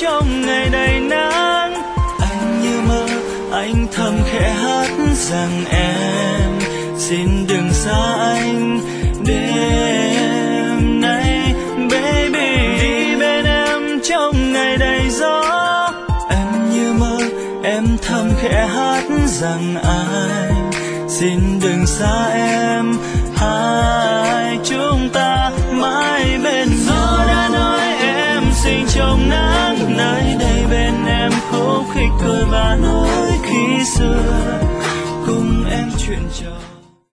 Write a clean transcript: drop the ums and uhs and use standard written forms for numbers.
trong ngày đầy nắng. Anh như mơ, anh thầm khẽ hát rằng em xin đừng xa anh đêm nay, baby. Đi bên em trong ngày đầy gió. Em như mơ, em thầm khẽ hát rằng anh xin đừng xa em, hai chúng ta mãi bên nhau. Gió đã nói em sinh trong nắng, nơi đây bên em khúc khích cười và nói khi xưa cùng em chuyện trò.